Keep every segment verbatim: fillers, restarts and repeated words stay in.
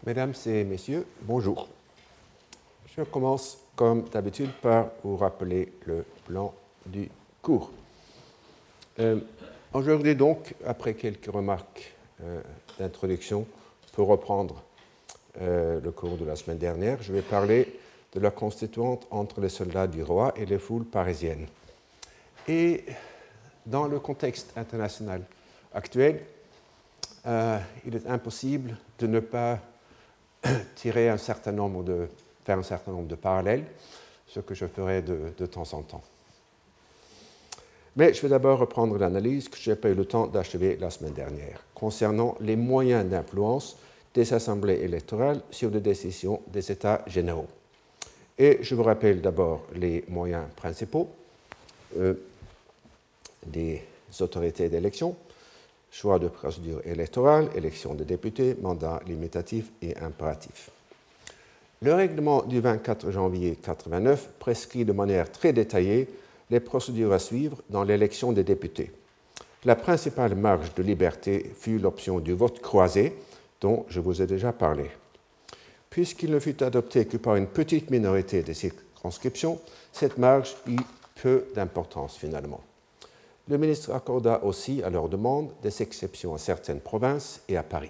Mesdames et messieurs, bonjour. Je commence comme d'habitude par vous rappeler le plan du cours. Euh, Aujourd'hui donc, après quelques remarques euh, d'introduction, pour reprendre euh, le cours de la semaine dernière, je vais parler de la constituante entre les soldats du roi et les foules parisiennes. Et dans le contexte international actuel, euh, il est impossible de ne pas tirer un certain nombre de, faire un certain nombre de parallèles, ce que je ferai de, de temps en temps. Mais je vais d'abord reprendre l'analyse que je n'ai pas eu le temps d'achever la semaine dernière, concernant les moyens d'influence des assemblées électorales sur les décisions des États généraux. Et je vous rappelle d'abord les moyens principaux euh, des autorités d'élection: choix de procédure électorale, élection des députés, mandat limitatif et impératif. Le règlement du vingt-quatre janvier mille neuf cent quatre-vingt-neuf prescrit de manière très détaillée les procédures à suivre dans l'élection des députés. La principale marge de liberté fut l'option du vote croisé, dont je vous ai déjà parlé. Puisqu'il ne fut adopté que par une petite minorité des circonscriptions, cette marge eut peu d'importance finalement. Le ministre accorda aussi, à leur demande, des exceptions à certaines provinces et à Paris.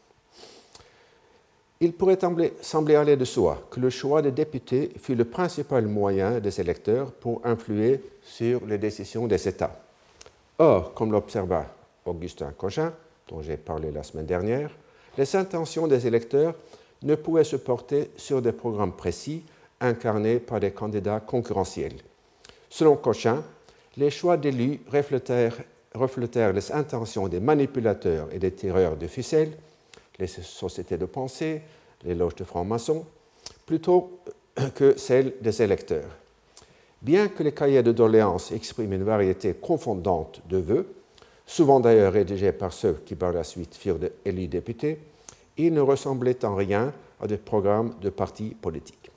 Il pourrait sembler aller de soi que le choix des députés fut le principal moyen des électeurs pour influer sur les décisions des États. Or, comme l'observa Augustin Cochin, dont j'ai parlé la semaine dernière, les intentions des électeurs ne pouvaient se porter sur des programmes précis incarnés par des candidats concurrentiels. Selon Cochin, les choix d'élus reflétèrent, reflétèrent les intentions des manipulateurs et des tireurs de ficelles, les sociétés de pensée, les loges de francs-maçons, plutôt que celles des électeurs. Bien que les cahiers de doléances expriment une variété confondante de vœux, souvent d'ailleurs rédigés par ceux qui par la suite furent élus députés, ils ne ressemblaient en rien à des programmes de partis politiques.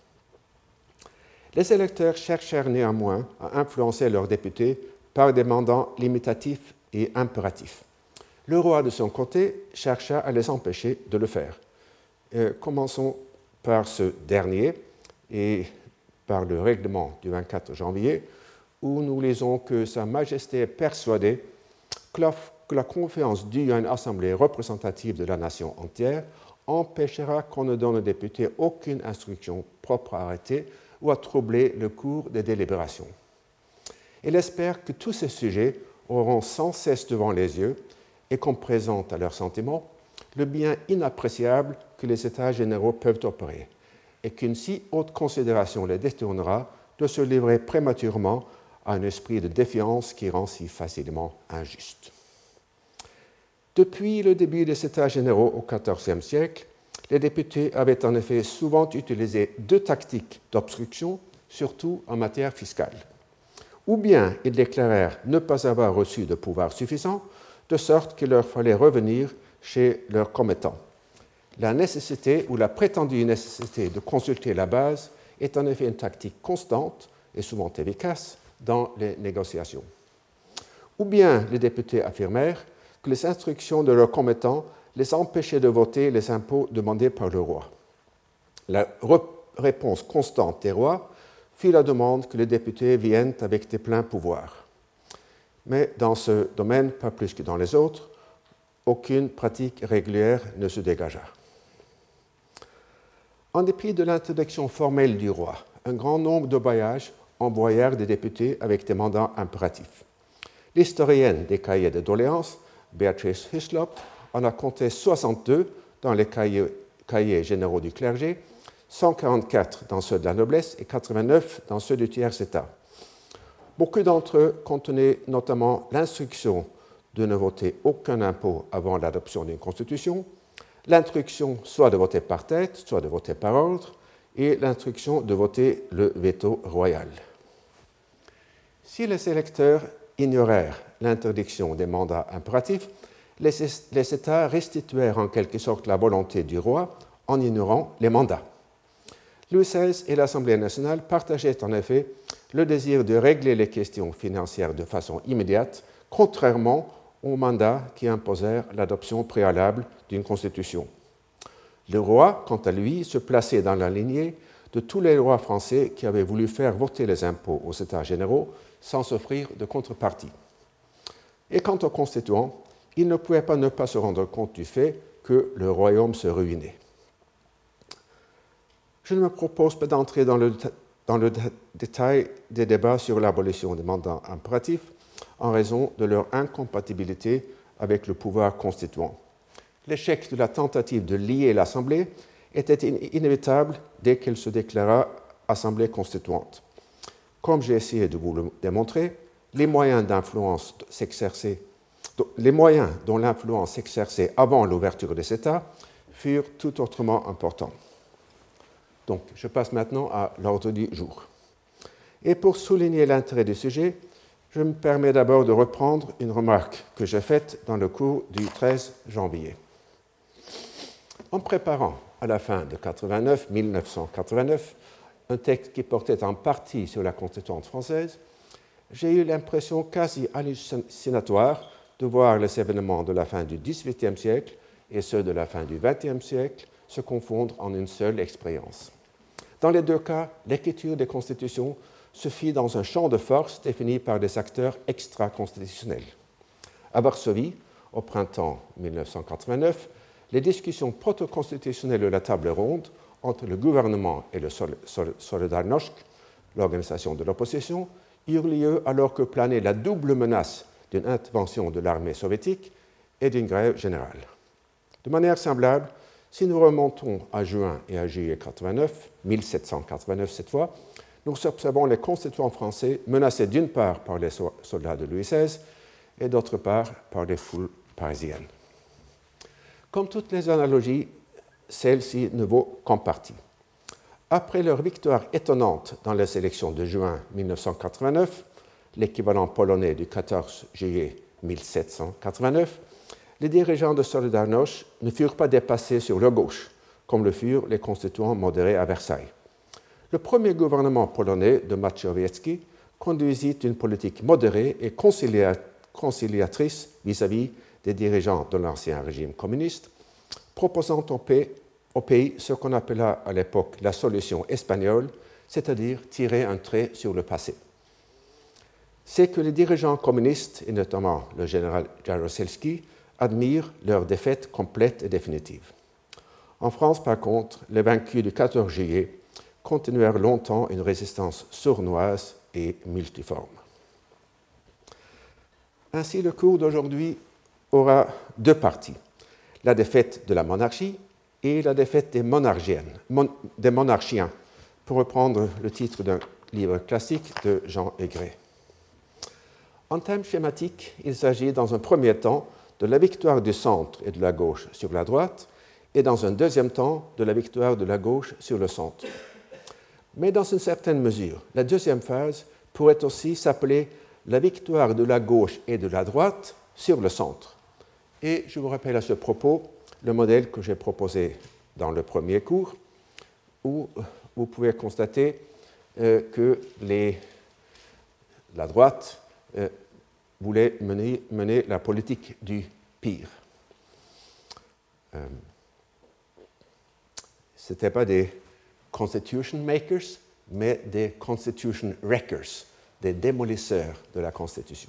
Les électeurs cherchèrent néanmoins à influencer leurs députés par des mandats limitatifs et impératifs. Le roi, de son côté, chercha à les empêcher de le faire. Euh, commençons par ce dernier et par le règlement du vingt-quatre janvier, où nous lisons que Sa Majesté est persuadée que la, que la confiance due à une assemblée représentative de la nation entière empêchera qu'on ne donne aux députés aucune instruction propre à arrêter ou à troubler le cours des délibérations. Elle espère que tous ces sujets auront sans cesse devant les yeux et qu'on présente à leurs sentiments le bien inappréciable que les États généraux peuvent opérer, et qu'une si haute considération les détournera de se livrer prématurément à un esprit de défiance qui rend si facilement injuste. Depuis le début des États généraux au quatorzième siècle, les députés avaient en effet souvent utilisé deux tactiques d'obstruction, surtout en matière fiscale. Ou bien ils déclarèrent ne pas avoir reçu de pouvoir suffisant, de sorte qu'il leur fallait revenir chez leurs commettants. La nécessité ou la prétendue nécessité de consulter la base est en effet une tactique constante et souvent efficace dans les négociations. Ou bien les députés affirmèrent que les instructions de leurs commettants les empêchaient de voter les impôts demandés par le roi. La réponse constante des rois fut la demande que les députés viennent avec des pleins pouvoirs. Mais dans ce domaine, pas plus que dans les autres, aucune pratique régulière ne se dégagea. En dépit de l'interdiction formelle du roi, un grand nombre de bailliages envoyèrent des députés avec des mandats impératifs. L'historienne des cahiers de doléances, Beatrice Hislop, en a compté soixante-deux dans les cahiers, cahiers généraux du clergé, cent quarante-quatre dans ceux de la noblesse et quatre-vingt-neuf dans ceux du tiers-état. Beaucoup d'entre eux contenaient notamment l'instruction de ne voter aucun impôt avant l'adoption d'une constitution, l'instruction soit de voter par tête, soit de voter par ordre, et l'instruction de voter le veto royal. Si les électeurs ignorèrent l'interdiction des mandats impératifs, les, les États restituèrent en quelque sorte la volonté du roi en ignorant les mandats. Louis seize et l'Assemblée nationale partageaient en effet le désir de régler les questions financières de façon immédiate, contrairement aux mandats qui imposèrent l'adoption préalable d'une constitution. Le roi, quant à lui, se plaçait dans la lignée de tous les rois français qui avaient voulu faire voter les impôts aux États généraux sans s'offrir de contrepartie. Et quant aux constituants, ils ne pouvaient pas ne pas se rendre compte du fait que le royaume se ruinait. Je ne me propose pas d'entrer dans le, dans le détail des débats sur l'abolition des mandats impératifs en raison de leur incompatibilité avec le pouvoir constituant. L'échec de la tentative de lier l'Assemblée était inévitable dès qu'elle se déclara Assemblée constituante. Comme j'ai essayé de vous le démontrer, les moyens d'influence s'exerçaient, les moyens dont l'influence s'exerçait avant l'ouverture des États furent tout autrement importants. Donc, je passe maintenant à l'ordre du jour. Et pour souligner l'intérêt du sujet, je me permets d'abord de reprendre une remarque que j'ai faite dans le cours du treize janvier. En préparant à la fin de mille neuf cent quatre-vingt-neuf un texte qui portait en partie sur la Constituante française, j'ai eu l'impression quasi hallucinatoire de voir les événements de la fin du dix-huitième siècle et ceux de la fin du vingtième siècle se confondre en une seule expérience. Dans les deux cas, l'écriture des constitutions se fit dans un champ de force défini par des acteurs extra-constitutionnels. À Varsovie, au printemps mille neuf cent quatre-vingt-neuf, les discussions proto-constitutionnelles de la table ronde entre le gouvernement et le Solidarność, l'organisation de l'opposition, eurent lieu alors que planait la double menace d'une intervention de l'armée soviétique et d'une grève générale. De manière semblable, si nous remontons à juin et à juillet mille sept cent quatre-vingt-neuf cette fois, nous observons les constituants français menacés d'une part par les soldats de Louis seize et d'autre part par les foules parisiennes. Comme toutes les analogies, celle-ci ne vaut qu'en partie. Après leur victoire étonnante dans les élections de juin mille neuf cent quatre-vingt-neuf, l'équivalent polonais du quatorze juillet mille sept cent quatre-vingt-neuf, les dirigeants de Solidarność ne furent pas dépassés sur leur gauche, comme le furent les constituants modérés à Versailles. Le premier gouvernement polonais de Mazowiecki conduisit une politique modérée et conciliatrice vis-à-vis des dirigeants de l'ancien régime communiste, proposant au pays, au pays ce qu'on appela à l'époque la solution espagnole, c'est-à-dire tirer un trait sur le passé. C'est que les dirigeants communistes, et notamment le général Jaruzelski, admirent leur défaite complète et définitive. En France, par contre, les vaincus du quatorze juillet continuèrent longtemps une résistance sournoise et multiforme. Ainsi, le cours d'aujourd'hui aura deux parties, la défaite de la monarchie et la défaite des monarchiennes, mon, des monarchiens, pour reprendre le titre d'un livre classique de Jean Aigret. En termes schématiques, il s'agit dans un premier temps de la victoire du centre et de la gauche sur la droite, et dans un deuxième temps de la victoire de la gauche sur le centre. Mais dans une certaine mesure, la deuxième phase pourrait aussi s'appeler la victoire de la gauche et de la droite sur le centre. Et je vous rappelle à ce propos le modèle que j'ai proposé dans le premier cours, où vous pouvez constater euh, que les, la droite euh, voulait mener, mener la politique du pire. Euh, Ce n'étaient pas des constitution makers, mais des constitution wreckers, des démolisseurs de la Constitution.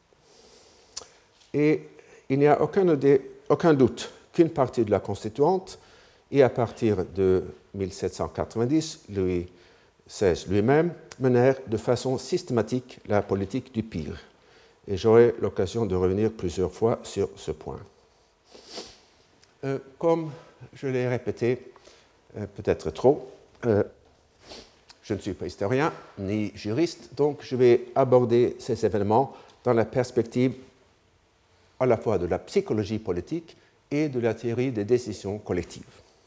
Et il n'y a aucun, aucun doute qu'une partie de la Constituante, et à partir de mille sept cent quatre-vingt-dix, Louis seize lui-même, menèrent de façon systématique la politique du pire. Et j'aurai l'occasion de revenir plusieurs fois sur ce point. Euh, comme je l'ai répété, euh, peut-être trop, euh, je ne suis pas historien ni juriste, donc je vais aborder ces événements dans la perspective à la fois de la psychologie politique et de la théorie des décisions collectives.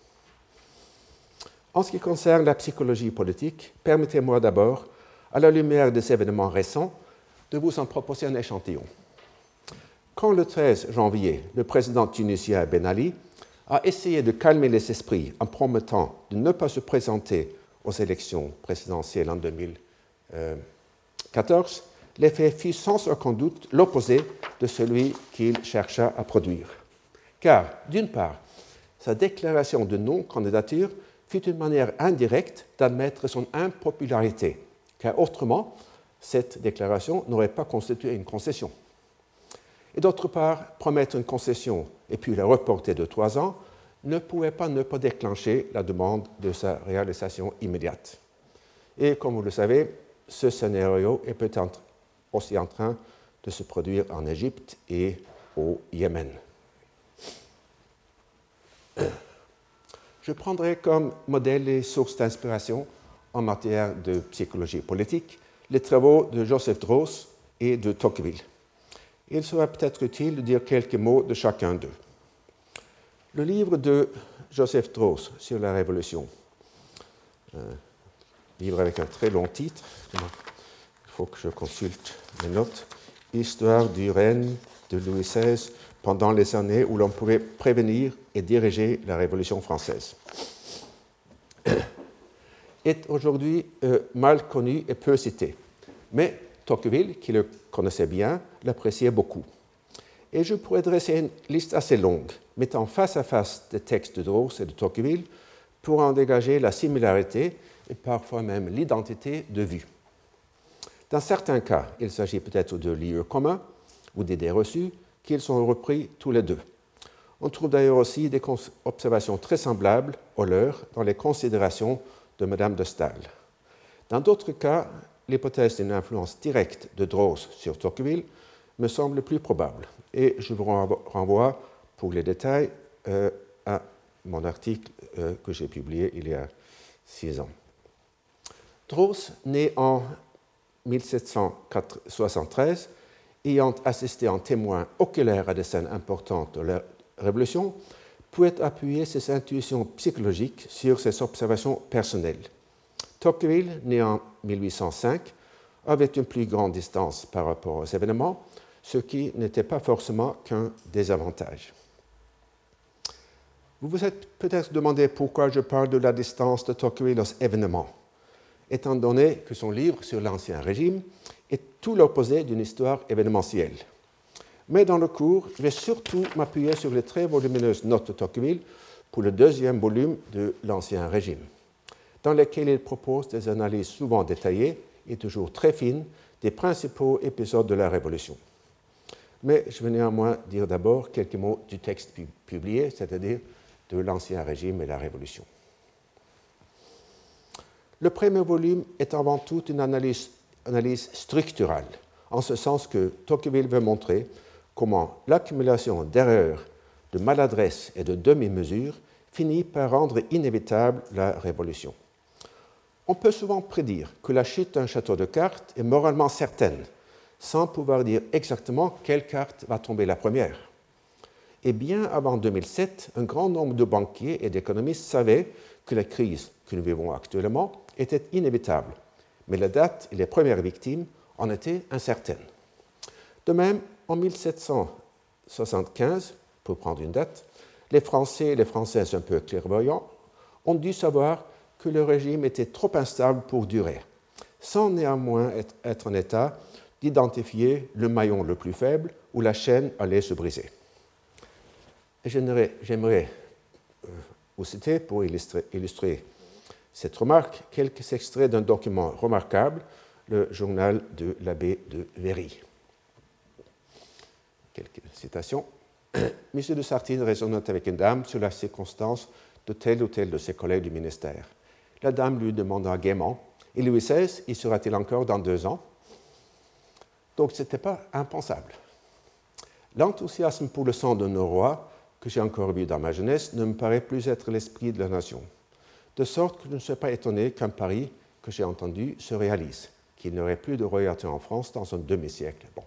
En ce qui concerne la psychologie politique, permettez-moi d'abord, à la lumière des événements récents, de vous en proposer un échantillon. Quand le treize janvier, le président tunisien Ben Ali a essayé de calmer les esprits en promettant de ne pas se présenter aux élections présidentielles en deux mille quatorze, l'effet fut sans aucun doute l'opposé de celui qu'il chercha à produire. Car, d'une part, sa déclaration de non-candidature fut une manière indirecte d'admettre son impopularité, car autrement, cette déclaration n'aurait pas constitué une concession. Et d'autre part, promettre une concession et puis la reporter de trois ans ne pouvait pas ne pas déclencher la demande de sa réalisation immédiate. Et comme vous le savez, ce scénario est peut-être aussi en train de se produire en Égypte et au Yémen. Je prendrai comme modèle et source d'inspiration en matière de psychologie politique les travaux de Joseph Droz et de Tocqueville. Il sera peut-être utile de dire quelques mots de chacun d'eux. Le livre de Joseph Droz sur la Révolution, un livre avec un très long titre, il faut que je consulte mes notes, Histoire du règne de Louis seize pendant les années où l'on pouvait prévenir et diriger la Révolution française, est aujourd'hui euh, mal connu et peu cité. Mais Tocqueville, qui le connaissait bien, l'appréciait beaucoup. Et je pourrais dresser une liste assez longue, mettant face à face des textes de Droz et de Tocqueville pour en dégager la similarité et parfois même l'identité de vue. Dans certains cas, il s'agit peut-être de lieux communs ou d'idées reçues qu'ils sont repris tous les deux. On trouve d'ailleurs aussi des observations très semblables aux leurs dans les considérations de Madame de Staël. Dans d'autres cas, l'hypothèse d'une influence directe de Droz sur Tocqueville me semble plus probable, et je vous renvoie pour les détails euh, à mon article euh, que j'ai publié il y a six ans. Droz, né en mille sept cent soixante-treize, ayant assisté en témoin oculaire à des scènes importantes de la Révolution, pouvait appuyer ses intuitions psychologiques sur ses observations personnelles. Tocqueville, né en mille huit cent cinq, avait une plus grande distance par rapport aux événements, ce qui n'était pas forcément qu'un désavantage. Vous vous êtes peut-être demandé pourquoi je parle de la distance de Tocqueville aux événements, étant donné que son livre sur l'Ancien Régime est tout l'opposé d'une histoire événementielle. Mais dans le cours, je vais surtout m'appuyer sur les très volumineuses notes de Tocqueville pour le deuxième volume de l'Ancien Régime, dans lesquelles il propose des analyses souvent détaillées et toujours très fines des principaux épisodes de la Révolution. Mais je vais néanmoins dire d'abord quelques mots du texte publié, c'est-à-dire de l'Ancien Régime et la Révolution. Le premier volume est avant tout une analyse, analyse structurale, en ce sens que Tocqueville veut montrer comment l'accumulation d'erreurs, de maladresses et de demi-mesures finit par rendre inévitable la Révolution. On peut souvent prédire que la chute d'un château de cartes est moralement certaine, sans pouvoir dire exactement quelle carte va tomber la première. Et bien avant deux mille sept, un grand nombre de banquiers et d'économistes savaient que la crise que nous vivons actuellement était inévitable, mais la date et les premières victimes en étaient incertaines. De même, en mille sept cent soixante-quinze, pour prendre une date, les Français et les Françaises un peu clairvoyants ont dû savoir que le régime était trop instable pour durer, sans néanmoins être, être en état d'identifier le maillon le plus faible où la chaîne allait se briser. Et j'aimerais, j'aimerais euh, vous citer, pour illustrer, illustrer cette remarque, quelques extraits d'un document remarquable, le journal de l'abbé de Véry. Quelques citations. Monsieur de Sartine raisonnait avec une dame sur la circonstance de tel ou tel de ses collègues du ministère. La dame lui demanda gaiement, « Et Louis seize, y sera-t-il encore dans deux ans ?» Donc, ce n'était pas impensable. L'enthousiasme pour le sang de nos rois, que j'ai encore vu dans ma jeunesse, ne me paraît plus être l'esprit de la nation. De sorte que je ne suis pas étonné qu'un pari que j'ai entendu se réalise, qu'il n'y aurait plus de royauté en France dans un demi-siècle. Bon.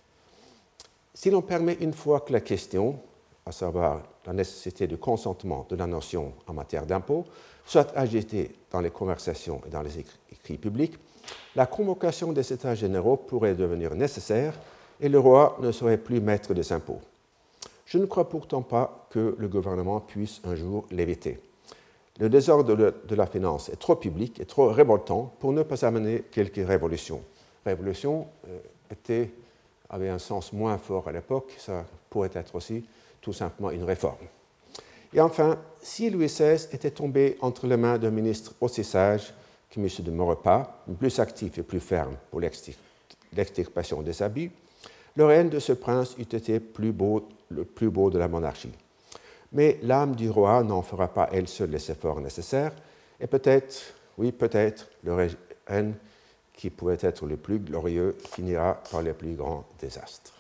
Si l'on permet une fois que la question, à savoir la nécessité du consentement de la nation en matière d'impôts, soit agitée dans les conversations et dans les écrits publics, la convocation des États généraux pourrait devenir nécessaire et le roi ne serait plus maître des impôts. Je ne crois pourtant pas que le gouvernement puisse un jour l'éviter. Le désordre de la finance est trop public et trop révoltant pour ne pas amener quelques révolutions. Révolution euh, était, avait un sens moins fort à l'époque, ça pourrait être aussi tout simplement une réforme. Et enfin, si Louis seize était tombé entre les mains d'un ministre aussi sage que M. de Maurepas, plus actif et plus ferme pour l'extirpation des abus, le règne de ce prince eût été plus beau, le plus beau de la monarchie. Mais l'âme du roi n'en fera pas elle seule les efforts nécessaires, et peut-être, oui, peut-être, le règne qui pouvait être le plus glorieux finira par les plus grands désastres.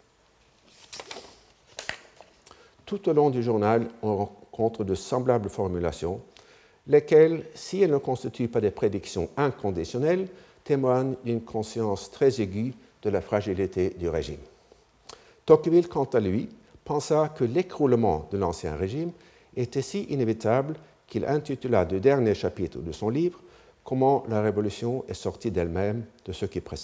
Tout au long du journal, on rencontre de semblables formulations, lesquelles, si elles ne constituent pas des prédictions inconditionnelles, témoignent d'une conscience très aiguë de la fragilité du régime. Tocqueville, quant à lui, pensa que l'écroulement de l'Ancien Régime était si inévitable qu'il intitula le dernier chapitre de son livre « Comment la Révolution est sortie d'elle-même de ce qui précède ».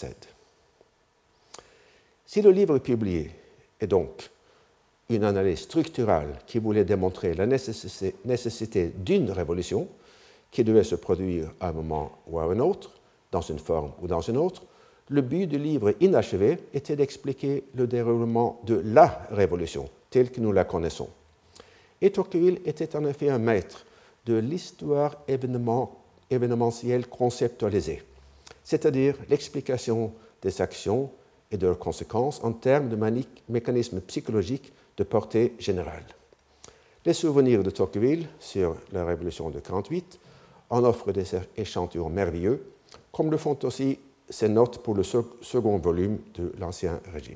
Si le livre publié est donc une analyse structurale qui voulait démontrer la nécessité, nécessité d'une révolution qui devait se produire à un moment ou à un autre, dans une forme ou dans une autre, le but du livre inachevé était d'expliquer le déroulement de la révolution telle que nous la connaissons. Et Tocqueville était en effet un maître de l'histoire événement, événementielle conceptualisée, c'est-à-dire l'explication des actions et de leurs conséquences en termes de mécanismes psychologiques de portée générale. Les souvenirs de Tocqueville sur la Révolution de mille neuf cent quarante-huit en offrent des échantillons merveilleux, comme le font aussi ses notes pour le second volume de l'Ancien Régime.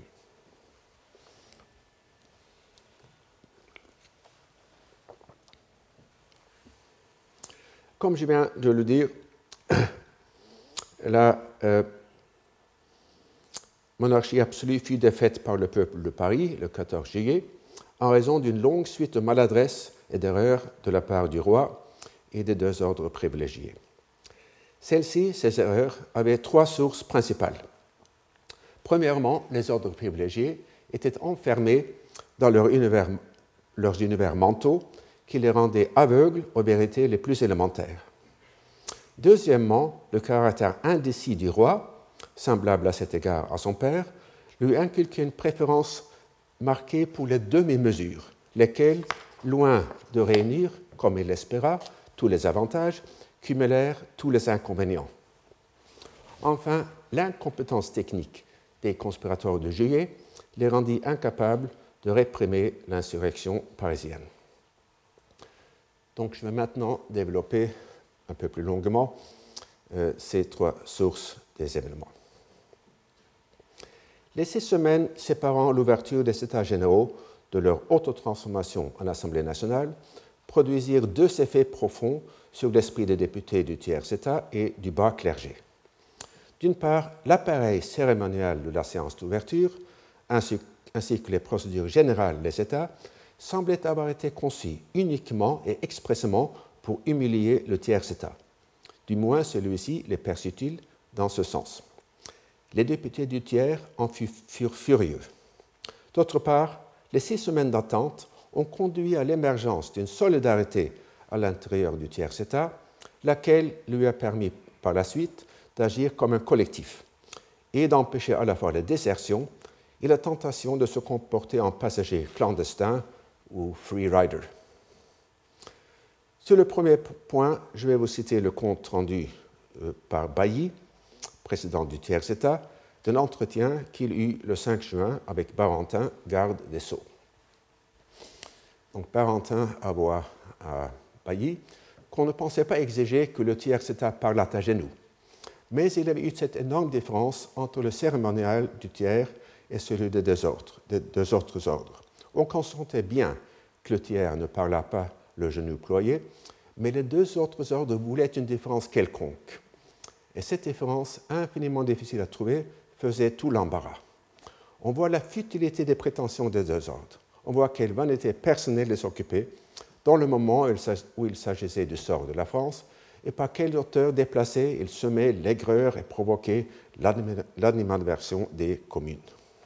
Comme je viens de le dire, la euh, monarchie absolue fut défaite par le peuple de Paris le quatorze juillet en raison d'une longue suite de maladresses et d'erreurs de la part du roi et des deux ordres privilégiés. Celles-ci, ces erreurs, avaient trois sources principales. Premièrement, les ordres privilégiés étaient enfermés dans leur univers, leurs univers mentaux qui les rendaient aveugles aux vérités les plus élémentaires. Deuxièmement, le caractère indécis du roi, semblable à cet égard à son père, lui inculquait une préférence marquée pour les demi-mesures, lesquelles, loin de réunir, comme il l'espéra, tous les avantages, cumulèrent tous les inconvénients. Enfin, l'incompétence technique des conspirateurs de Juillet les rendit incapables de réprimer l'insurrection parisienne. Donc, je vais maintenant développer un peu plus longuement euh, ces trois sources des événements. Les six semaines séparant l'ouverture des États généraux de leur autotransformation en Assemblée nationale produisirent deux effets profonds sur l'esprit des députés du tiers-État et du bas clergé. D'une part, l'appareil cérémonial de la séance d'ouverture, ainsi, ainsi que les procédures générales des États, semblaient avoir été conçus uniquement et expressément pour humilier le tiers-État. Du moins, celui-ci les perçut-il dans ce sens. Les députés du tiers en furent furieux. D'autre part, les six semaines d'attente ont conduit à l'émergence d'une solidarité à l'intérieur du tiers-État, laquelle lui a permis par la suite d'agir comme un collectif et d'empêcher à la fois la désertion et la tentation de se comporter en passager clandestin ou free rider. Sur le premier point, je vais vous citer le compte rendu euh, par Bailly, président du tiers-État, de l'entretien qu'il eut le cinq juin avec Barentin, garde des Sceaux. Donc Barentin avoua à Bailly qu'on ne pensait pas exiger que le tiers-État parlât à genoux, mais il y avait eu cette énorme différence entre le cérémonial du tiers et celui des deux autres, des deux autres ordres. On consentait bien que le tiers ne parlât pas le genou ployé, mais les deux autres ordres voulaient une différence quelconque. Et cette différence, infiniment difficile à trouver, faisait tout l'embarras. On voit la futilité des prétentions des deux ordres. On voit quelle vanité personnelle les occupait dans le moment où il s'agissait du sort de la France et par quelle hauteur déplacée il semait l'aigreur et provoquait l'animadversion des communes.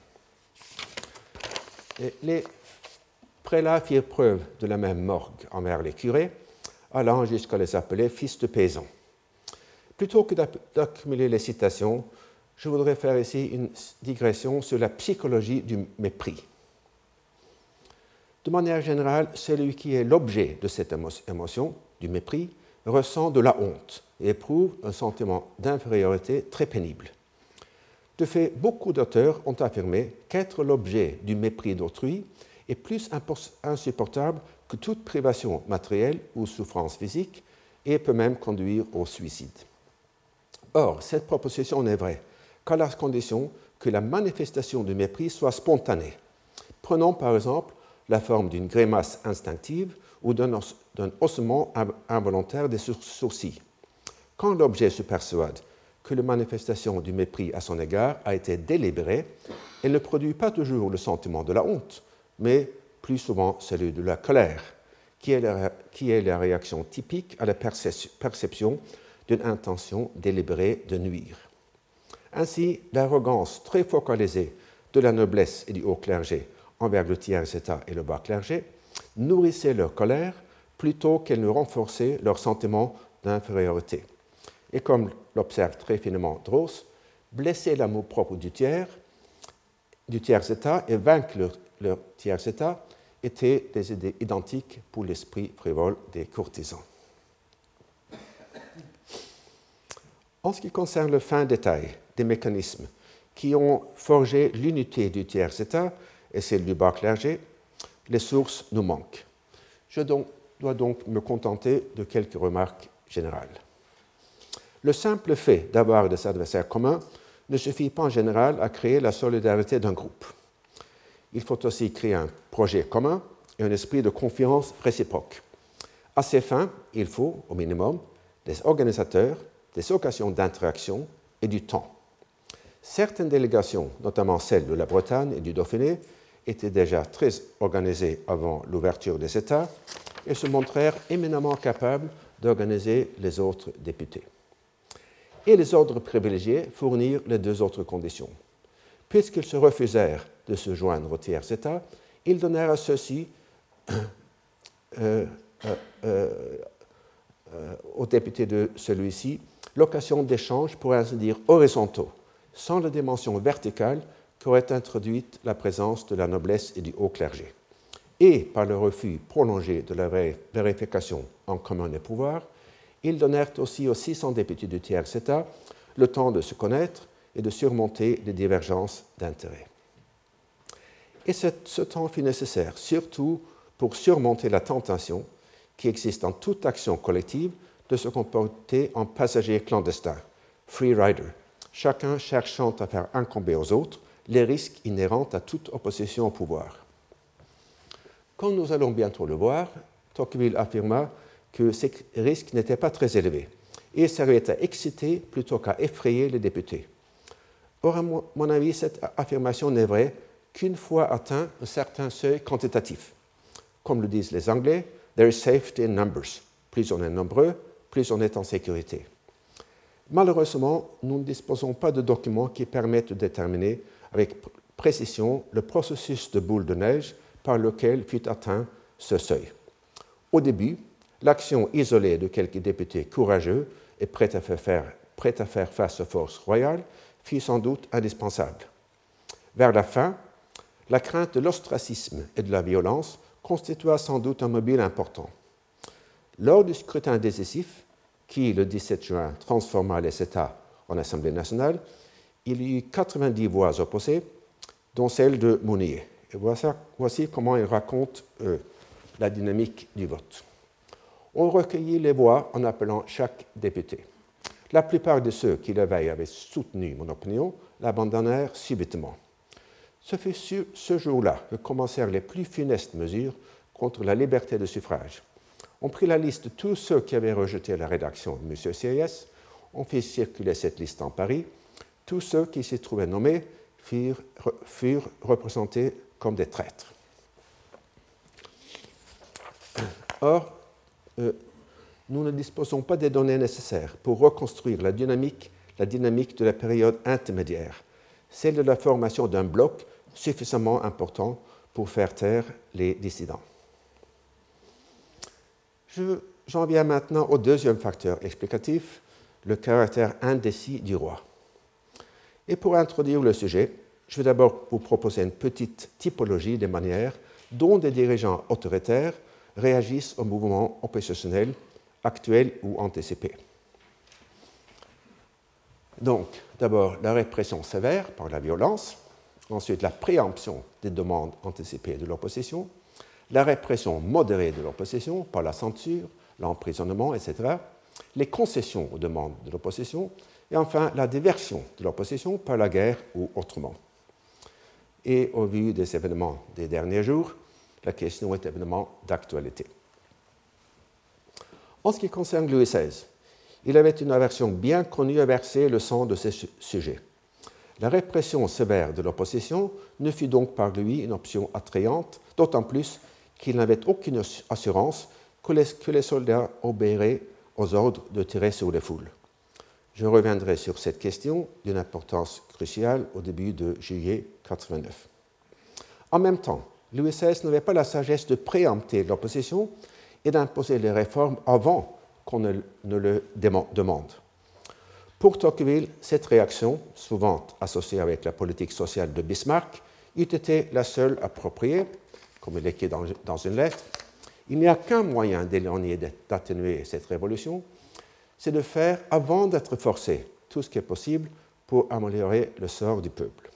Et les prélats firent preuve de la même morgue envers les curés, allant jusqu'à les appeler fils de paysans. Plutôt que d'accumuler les citations, je voudrais faire ici une digression sur la psychologie du mépris. De manière générale, celui qui est l'objet de cette émotion, du mépris, ressent de la honte et éprouve un sentiment d'infériorité très pénible. De fait, beaucoup d'auteurs ont affirmé qu'être l'objet du mépris d'autrui est plus insupportable que toute privation matérielle ou souffrance physique et peut même conduire au suicide. Or, cette proposition n'est vraie qu'à la condition que la manifestation du mépris soit spontanée. Prenons par exemple la forme d'une grimace instinctive ou d'un haussement involontaire des sourcils. Quand l'objet se persuade que la manifestation du mépris à son égard a été délibérée, elle ne produit pas toujours le sentiment de la honte, mais plus souvent celui de la colère, qui est la, qui est la réaction typique à la perception d'une intention délibérée de nuire. Ainsi, l'arrogance très focalisée de la noblesse et du haut clergé envers le tiers état et le bas clergé nourrissait leur colère plutôt qu'elle ne renforçait leur sentiment d'infériorité. Et comme l'observe très finement Droz, blesser l'amour-propre du tiers, du tiers état et vaincre leur, leur tiers état étaient des idées identiques pour l'esprit frivole des courtisans. En ce qui concerne le fin détail des mécanismes qui ont forgé l'unité du tiers état et celle du bas clergé, les sources nous manquent. Je donc, dois donc me contenter de quelques remarques générales. Le simple fait d'avoir des adversaires communs ne suffit pas en général à créer la solidarité d'un groupe. Il faut aussi créer un projet commun et un esprit de confiance réciproque. À ces fins, il faut, au minimum, des organisateurs, des occasions d'interaction et du temps. Certaines délégations, notamment celles de la Bretagne et du Dauphiné, étaient déjà très organisées avant l'ouverture des États et se montrèrent éminemment capables d'organiser les autres députés. Et les ordres privilégiés fournirent les deux autres conditions. Puisqu'ils se refusèrent de se joindre au tiers État, ils donnèrent à ceux-ci, euh, euh, euh, euh, aux députés de celui-ci, l'occasion d'échanges, pour ainsi dire, horizontaux, sans la dimension verticale qu'aurait introduite la présence de la noblesse et du haut clergé. Et par le refus prolongé de la vérification en commun des pouvoirs, ils donnèrent aussi aux six cents députés du tiers État le temps de se connaître et de surmonter les divergences d'intérêts. Et ce, ce temps fut nécessaire, surtout pour surmonter la tentation qui existe dans toute action collective de se comporter en passager clandestin, free rider, chacun cherchant à faire incomber aux autres les risques inhérents à toute opposition au pouvoir. Comme nous allons bientôt le voir, Tocqueville affirma que ces risques n'étaient pas très élevés et servaient à exciter plutôt qu'à effrayer les députés. Or, à mon avis, cette affirmation n'est vraie qu'une fois atteint un certain seuil quantitatif. Comme le disent les Anglais, « there is safety in numbers ». Plus on est nombreux, plus on est en sécurité. Malheureusement, nous ne disposons pas de documents qui permettent de déterminer avec précision le processus de boule de neige par lequel fut atteint ce seuil. Au début, l'action isolée de quelques députés courageux et prêts à faire, prêts à faire face aux forces royales fut sans doute indispensable. Vers la fin, la crainte de l'ostracisme et de la violence constitua sans doute un mobile important. Lors du scrutin décisif, qui, le dix-sept juin, transforma les États en Assemblée nationale, il y eut quatre-vingt-dix voix opposées, dont celle de Mounier. Et voici, voici comment il raconte euh, la dynamique du vote. On recueillit les voix en appelant chaque député. La plupart de ceux qui la veille avaient soutenu mon opinion l'abandonnèrent subitement. Ce fut sur ce jour-là que commencèrent les plus funestes mesures contre la liberté de suffrage. On prit la liste de tous ceux qui avaient rejeté la rédaction de M. Sieyès, on fit circuler cette liste en Paris. Tous ceux qui s'y trouvaient nommés furent, furent représentés comme des traîtres. Or, euh, nous ne disposons pas des données nécessaires pour reconstruire la dynamique, la dynamique de la période intermédiaire, celle de la formation d'un bloc suffisamment important pour faire taire les dissidents. Je, j'en viens maintenant au deuxième facteur explicatif, le caractère indécis du roi. Et pour introduire le sujet, je vais d'abord vous proposer une petite typologie des manières dont des dirigeants autoritaires réagissent au mouvement oppositionnel actuel ou anticipé. Donc, d'abord, la répression sévère par la violence, ensuite la préemption des demandes anticipées de l'opposition, la répression modérée de l'opposition par la censure, l'emprisonnement, et cetera, les concessions aux demandes de l'opposition, et enfin la diversion de l'opposition par la guerre ou autrement. Et au vu des événements des derniers jours, la question est évidemment d'actualité. En ce qui concerne Louis seize, il avait une aversion bien connue à verser le sang de ses sujets. La répression sévère de l'opposition ne fut donc par lui une option attrayante, d'autant plus qu'il n'avait aucune assurance que les, que les soldats obéiraient aux ordres de tirer sur les foules. Je reviendrai sur cette question d'une importance cruciale au début de juillet mille neuf cent quatre-vingt-neuf. En même temps, Louis seize n'avait pas la sagesse de préempter l'opposition et d'imposer les réformes avant qu'on ne, ne le demande. Pour Tocqueville, cette réaction, souvent associée avec la politique sociale de Bismarck, eût été la seule appropriée, comme il écrit dans, dans une lettre. Il n'y a qu'un moyen d'éloigner, d'atténuer cette révolution, c'est de faire, avant d'être forcé, tout ce qui est possible pour améliorer le sort du peuple.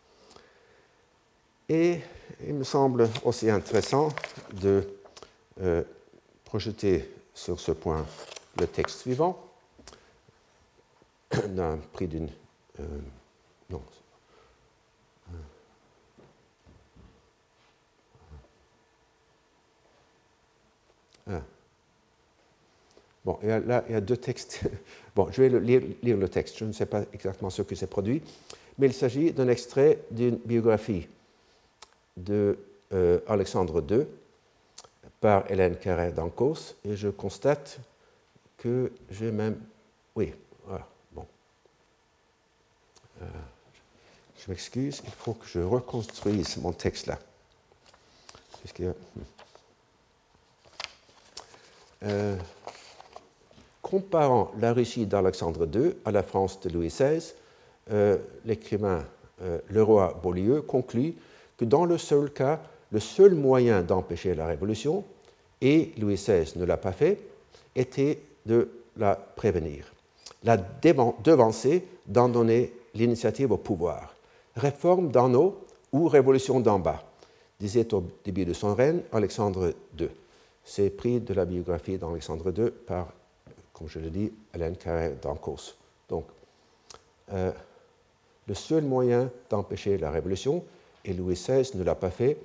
Et il me semble aussi intéressant de euh, projeter sur ce point le texte suivant, d'un prix d'une... Euh, non. Ah. Bon, et là, il y a deux textes. Bon, je vais le lire, lire le texte. Je ne sais pas exactement ce que c'est produit, mais il s'agit d'un extrait d'une biographie de euh, Alexandre deux par Hélène Carrère d'Ancos, et je constate que j'ai même... Oui, voilà, bon. Euh, je m'excuse, il faut que je reconstruise mon texte là. Puisqu'il y a... Euh, comparant la Russie d'Alexandre deux à la France de Louis seize, euh, l'écrivain euh, Leroy Beaulieu conclut que dans le seul cas, le seul moyen d'empêcher la révolution, et Louis seize ne l'a pas fait, était de la prévenir, la devancer, d'en donner l'initiative au pouvoir. Réforme d'en haut ou révolution d'en bas, disait au début de son règne Alexandre deux. C'est pris de la biographie d'Alexandre deux par, comme je le dis, Hélène Carrère d'Ancos. Donc, euh, le seul moyen d'empêcher la révolution, et Louis seize ne l'a pas fait,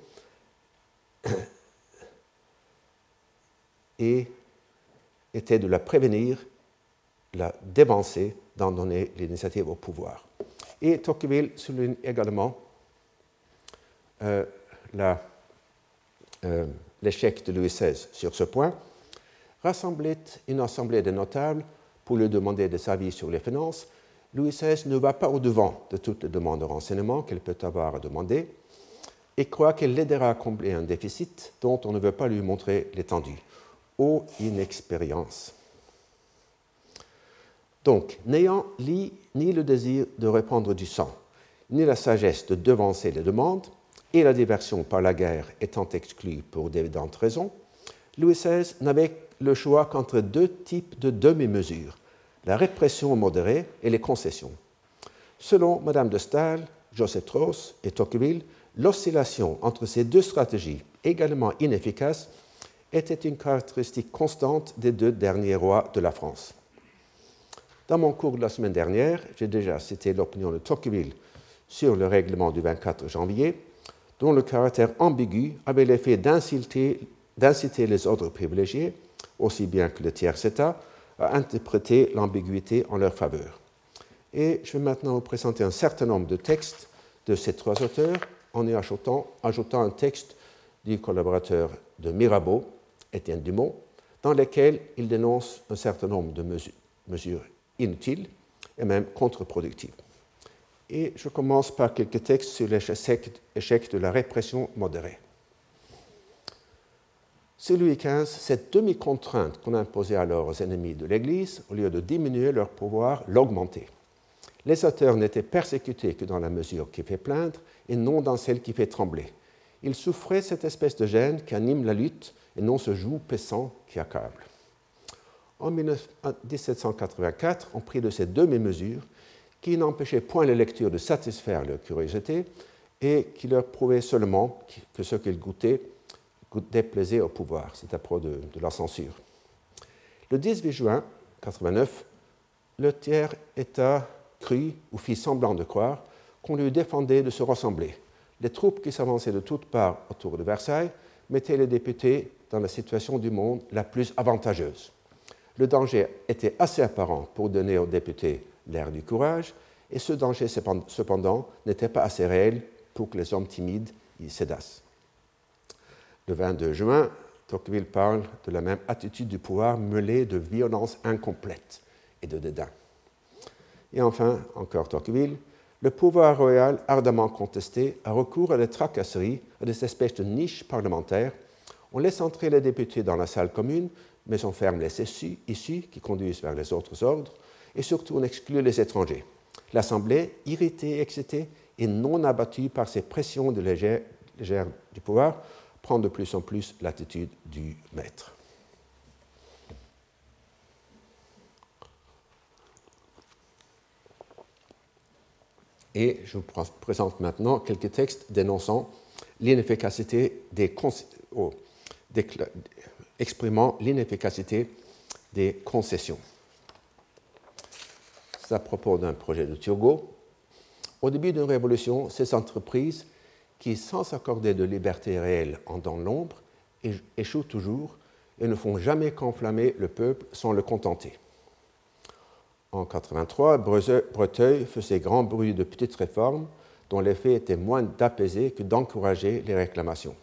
et était de la prévenir, la dévancer, d'en donner l'initiative au pouvoir. Et Tocqueville souligne également euh, la, euh, l'échec de Louis seize sur ce point, rassemblait une assemblée de notables pour lui demander des avis sur les finances. Louis seize ne va pas au-devant de toutes les demandes de renseignement qu'elle peut avoir à demander et croit qu'elle l'aidera à combler un déficit dont on ne veut pas lui montrer l'étendue. Ô inexpérience! Donc, n'ayant ni le désir de répandre du sang, ni la sagesse de devancer les demandes, et la diversion par la guerre étant exclue pour d'évidentes raisons, Louis seize n'avait le choix qu'entre deux types de demi-mesures, la répression modérée et les concessions. Selon Madame de Staël, Joseph Strauss et Tocqueville, l'oscillation entre ces deux stratégies, également inefficaces, était une caractéristique constante des deux derniers rois de la France. Dans mon cours de la semaine dernière, j'ai déjà cité l'opinion de Tocqueville sur le règlement du vingt-quatre janvier, dont le caractère ambigu avait l'effet d'inciter, d'inciter les ordres privilégiés, aussi bien que le tiers-État, à interpréter l'ambiguïté en leur faveur. Et je vais maintenant vous présenter un certain nombre de textes de ces trois auteurs, en y ajoutant, ajoutant un texte du collaborateur de Mirabeau, Étienne Dumont, dans lesquels il dénonce un certain nombre de mesures, mesures inutiles et même contre-productives. Et je commence par quelques textes sur l'échec de la répression modérée. Sous Louis quinze, cette demi-contrainte qu'on imposait alors aux ennemis de l'Église, au lieu de diminuer leur pouvoir, l'augmentait. Les auteurs n'étaient persécutés que dans la mesure qui fait plaindre et non dans celle qui fait trembler. Il souffrait cette espèce de gêne qui anime la lutte et non ce joug pesant qui accable. En dix-sept cent quatre-vingt-quatre, on prit de ces deux mesures qui n'empêchaient point les lecteurs de satisfaire leur curiosité et qui leur prouvaient seulement que ce qu'ils goûtaient déplaisait au pouvoir. C'est à propos de, de la censure. Le dix-huit juin mille neuf cent quatre-vingt-neuf, le tiers État crut ou fit semblant de croire qu'on lui défendait de se rassembler. Les troupes qui s'avançaient de toutes parts autour de Versailles mettaient les députés dans la situation du monde la plus avantageuse. Le danger était assez apparent pour donner aux députés l'air du courage, et ce danger, cependant, n'était pas assez réel pour que les hommes timides y cédassent. Le vingt-deux juin, Tocqueville parle de la même attitude du pouvoir mêlée de violence incomplète et de dédain. Et enfin, encore Tocqueville, le pouvoir royal ardemment contesté a recours à des tracasseries, à des espèces de niches parlementaires. On laisse entrer les députés dans la salle commune, mais on ferme les issues qui conduisent vers les autres ordres, et surtout on exclut les étrangers. L'Assemblée, irritée, excitée et non abattue par ces pressions de légère, légère du pouvoir, prend de plus en plus l'attitude du maître. Et je vous présente maintenant quelques textes dénonçant l'inefficacité des cons- oh, décla- exprimant l'inefficacité des concessions. C'est à propos d'un projet de Turgot. Au début d'une révolution, ces entreprises qui, sans s'accorder de liberté réelle en dans l'ombre, échouent toujours et ne font jamais qu'enflammer le peuple sans le contenter. En mille neuf cent quatre-vingt-trois, Breteuil faisait grand bruit de petites réformes dont l'effet était moins d'apaiser que d'encourager les réclamations.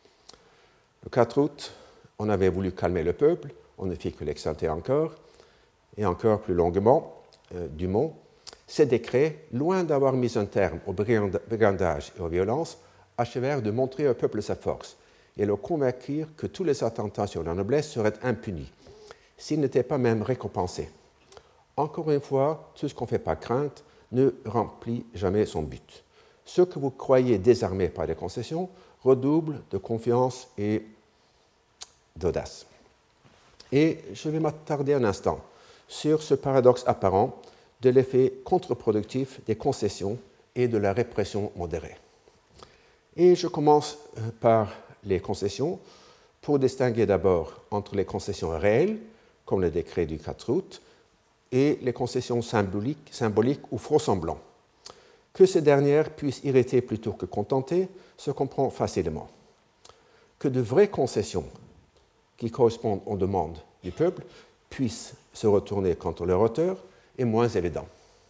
Le quatre août, on avait voulu calmer le peuple, on ne fit que l'exalter encore, et encore plus longuement, euh, Dumont, ces décrets, loin d'avoir mis un terme au brigandage et aux violences, achevèrent de montrer au peuple sa force et le convaincurent que tous les attentats sur la noblesse seraient impunis, s'ils n'étaient pas même récompensés. Encore une fois, tout ce qu'on ne fait pas crainte ne remplit jamais son but. Ceux que vous croyez désarmés par des concessions redoublent de confiance et d'audace. Et je vais m'attarder un instant sur ce paradoxe apparent de l'effet contre-productif des concessions et de la répression modérée. Et je commence par les concessions pour distinguer d'abord entre les concessions réelles, comme le décret du quatre août, et les concessions symboliques, symboliques ou faux-semblants. Que ces dernières puissent irriter plutôt que contenter se comprend facilement. Que de vraies concessions qui correspondent aux demandes du peuple puissent se retourner contre leur auteur est moins évident.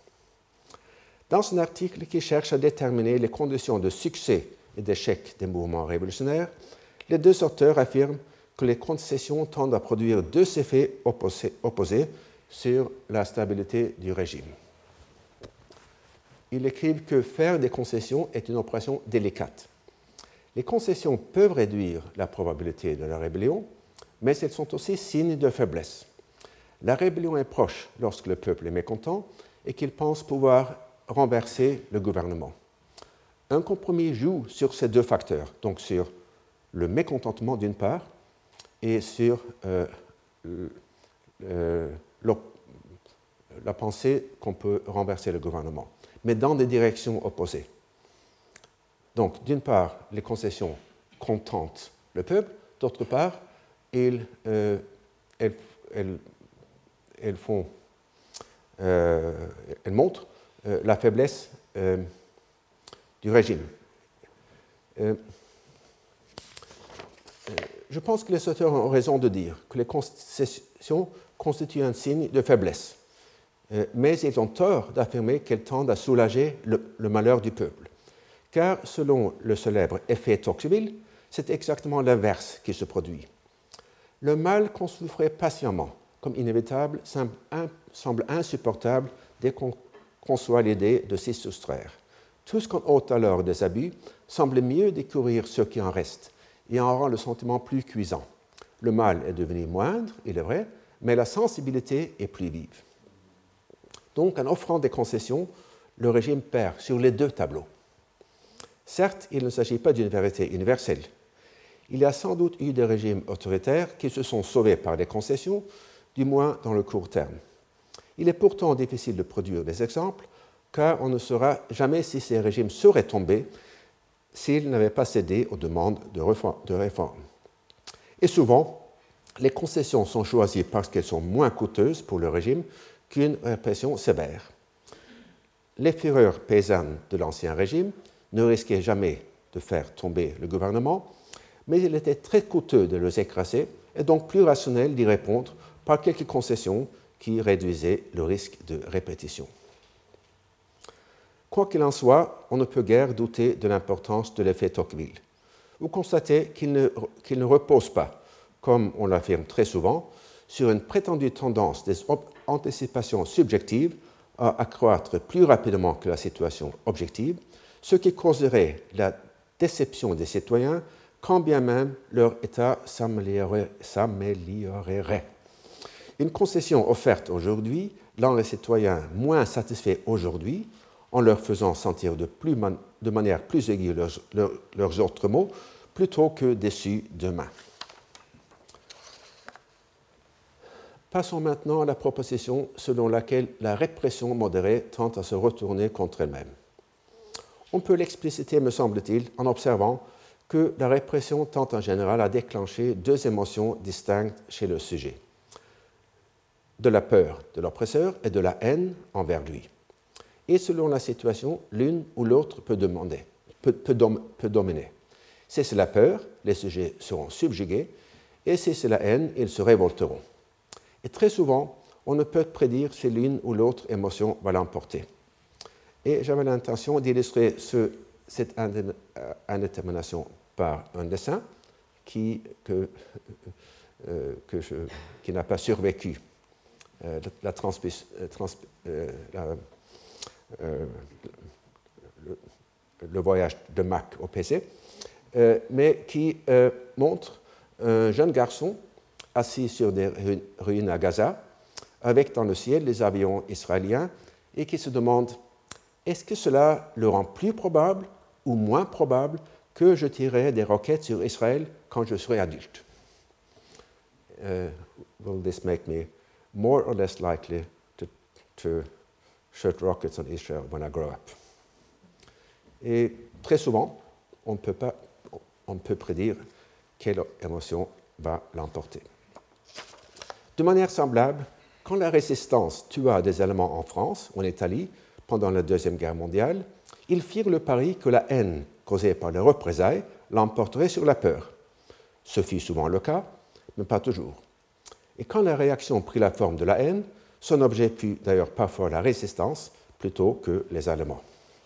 Dans un article qui cherche à déterminer les conditions de succès et d'échec des mouvements révolutionnaires, les deux auteurs affirment que les concessions tendent à produire deux effets opposés, opposés sur la stabilité du régime. Ils écrivent que faire des concessions est une opération délicate. Les concessions peuvent réduire la probabilité de la rébellion, mais elles sont aussi signes de faiblesse. La rébellion est proche lorsque le peuple est mécontent et qu'il pense pouvoir renverser le gouvernement. Un compromis joue sur ces deux facteurs, donc sur le mécontentement d'une part et sur euh, euh, la pensée qu'on peut renverser le gouvernement, mais dans des directions opposées. Donc, d'une part, les concessions contentent le peuple, d'autre part, elles, euh, elles, elles, elles, font, euh, elles montrent euh, la faiblesse euh, du régime. Euh, je pense que les auteurs ont raison de dire que les concessions constituent un signe de faiblesse, euh, mais ils ont tort d'affirmer qu'elles tendent à soulager le, le malheur du peuple. Car, selon le célèbre effet Tocqueville, c'est exactement l'inverse qui se produit. Le mal qu'on souffrait patiemment comme inévitable semble, un, semble insupportable dès qu'on conçoit l'idée de s'y soustraire. Tout ce qu'on ôte alors des abus semble mieux découvrir ce qui en reste et en rend le sentiment plus cuisant. Le mal est devenu moindre, il est vrai, mais la sensibilité est plus vive. Donc, en offrant des concessions, le régime perd sur les deux tableaux. Certes, il ne s'agit pas d'une vérité universelle. Il y a sans doute eu des régimes autoritaires qui se sont sauvés par des concessions, du moins dans le court terme. Il est pourtant difficile de produire des exemples, car on ne saura jamais si ces régimes seraient tombés s'ils n'avaient pas cédé aux demandes de réforme. Et souvent, les concessions sont choisies parce qu'elles sont moins coûteuses pour le régime qu'une répression sévère. Les fureurs paysannes de l'Ancien Régime ne risquaient jamais de faire tomber le gouvernement, mais il était très coûteux de les écraser et donc plus rationnel d'y répondre par quelques concessions qui réduisaient le risque de répétition. Quoi qu'il en soit, on ne peut guère douter de l'importance de l'effet Tocqueville. Vous constatez qu'il ne, qu'il ne repose pas, comme on l'affirme très souvent, sur une prétendue tendance des anticipations subjectives à accroître plus rapidement que la situation objective, ce qui causerait la déception des citoyens quand bien même leur état s'améliorerait. Une concession offerte aujourd'hui rend les citoyens moins satisfaits aujourd'hui en leur faisant sentir de, plus man- de manière plus aiguë leurs, leurs, leurs autres mots plutôt que déçus demain. Passons maintenant à la proposition selon laquelle la répression modérée tend à se retourner contre elle-même. On peut l'expliciter, me semble-t-il, en observant que la répression tend en général à déclencher deux émotions distinctes chez le sujet, de la peur de l'oppresseur et de la haine envers lui. Et selon la situation, l'une ou l'autre peut, demander, peut, peut, dom, peut dominer. Si c'est la peur, les sujets seront subjugués, et si c'est la haine, ils se révolteront. Et très souvent, on ne peut prédire si l'une ou l'autre émotion va l'emporter. Et j'avais l'intention d'illustrer ce, cette indétermination par un dessin qui, que, euh, que je, qui n'a pas survécu euh, la, transpi, trans, euh, la, euh, le, le voyage de Mac au P C, euh, mais qui euh, montre un jeune garçon assis sur des ruines à Gaza, avec dans le ciel les avions israéliens, et qui se demande « Est-ce que cela le rend plus probable ou moins probable que je tirerai des roquettes sur Israël quand je serai adulte ?» uh, Will this make me more or less likely to, to shoot rockets on Israel when I grow up? Et très souvent, on peut, pas, on peut prédire quelle émotion va l'emporter. De manière semblable, quand la résistance tua des Allemands en France ou en Italie pendant la Deuxième Guerre mondiale, ils firent le pari que la haine causée par les représailles l'emporterait sur la peur. Ce fut souvent le cas, mais pas toujours. Et quand la réaction prit la forme de la haine, son objet fut d'ailleurs parfois la résistance plutôt que les Allemands.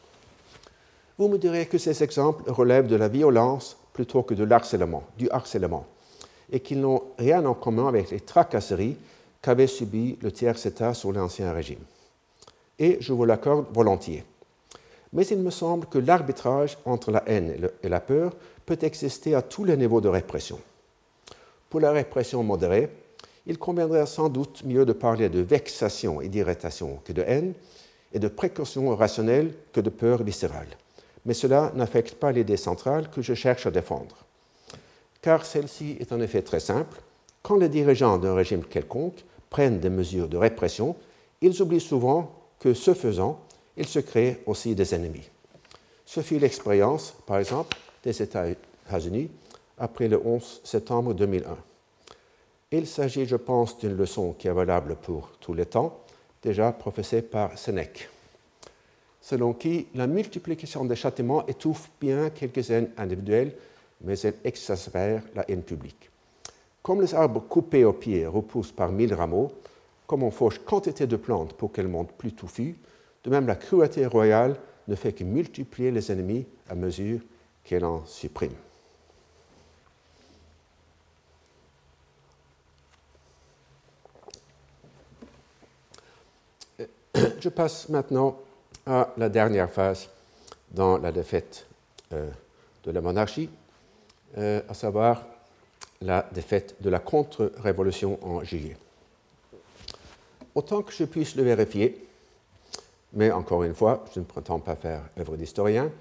Vous me direz que ces exemples relèvent de la violence plutôt que de l'harcèlement, du harcèlement, et qu'ils n'ont rien en commun avec les tracasseries qu'avait subies le tiers-État sous l'Ancien Régime. Et je vous l'accorde volontiers. Mais il me semble que l'arbitrage entre la haine et, le, et la peur peut exister à tous les niveaux de répression. Pour la répression modérée, il conviendrait sans doute mieux de parler de vexation et d'irritation que de haine, et de précaution rationnelle que de peur viscérale. Mais cela n'affecte pas l'idée centrale que je cherche à défendre. Car celle-ci est en effet très simple. Quand les dirigeants d'un régime quelconque prennent des mesures de répression, ils oublient souvent que, ce faisant, ils se créent aussi des ennemis. Ce fut l'expérience, par exemple, des États-Unis après le onze septembre deux mille un. Il s'agit, je pense, d'une leçon qui est valable pour tous les temps, déjà professée par Sénèque, selon qui la multiplication des châtiments étouffe bien quelques haines individuelles, mais elle exacerbe la haine publique. Comme les arbres coupés au pied repoussent par mille rameaux, comme on fauche quantité de plantes pour qu'elles montent plus touffues, de même la cruauté royale ne fait que multiplier les ennemis à mesure qu'elle en supprime. Je passe maintenant à la dernière phase dans la défaite euh, de la monarchie, euh, à savoir la défaite de la contre-révolution en juillet. Autant que je puisse le vérifier, mais encore une fois, je ne prétends pas faire œuvre d'historien,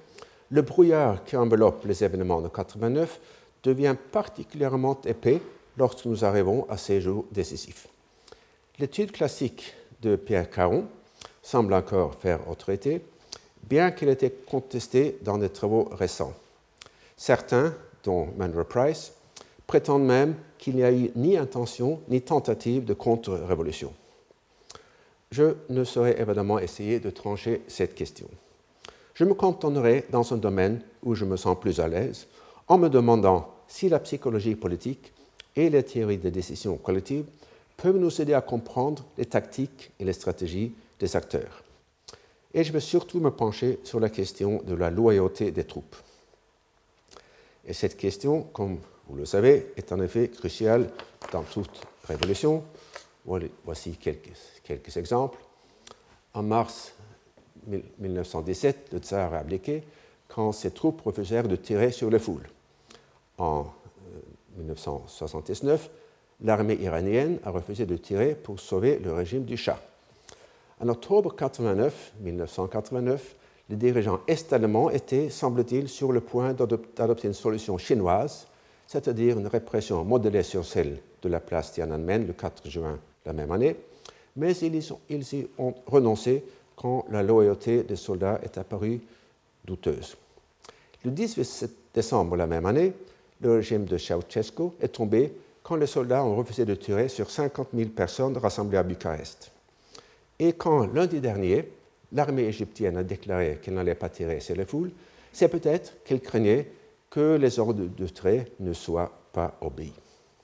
le brouillard qui enveloppe les événements de quatre-vingt-neuf devient particulièrement épais lorsque nous arrivons à ces jours décisifs. L'étude classique de Pierre Caron semble encore faire autorité, bien qu'elle ait été contestée dans des travaux récents. Certains, dont Mandra Price, prétendent même qu'il n'y a eu ni intention ni tentative de contre-révolution. Je ne saurais évidemment essayer de trancher cette question. Je me contenterai dans un domaine où je me sens plus à l'aise en me demandant si la psychologie politique et les théories de décision collective peuvent nous aider à comprendre les tactiques et les stratégies des acteurs. Et je vais surtout me pencher sur la question de la loyauté des troupes. Et cette question, comme vous le savez, est en effet cruciale dans toute révolution. Voici quelques, quelques exemples. En mars mille neuf cent dix-sept, le tsar a abdiqué quand ses troupes refusèrent de tirer sur les foules. En mille neuf cent soixante-dix-neuf, l'armée iranienne a refusé de tirer pour sauver le régime du Shah. En octobre mille neuf cent quatre-vingt-neuf, les dirigeants est-allemands étaient, semble-t-il, sur le point d'adopter une solution chinoise, c'est-à-dire une répression modélée sur celle de la place Tiananmen le quatre juin la même année, mais ils y, ont, ils y ont renoncé quand la loyauté des soldats est apparue douteuse. Le dix-huit décembre la même année, le régime de Ceausescu est tombé quand les soldats ont refusé de tirer sur cinquante mille personnes rassemblées à Bucarest. Et quand, lundi dernier, l'armée égyptienne a déclaré qu'elle n'allait pas tirer sur les foules, c'est peut-être qu'elle craignait que les ordres de trait ne soient pas obéis.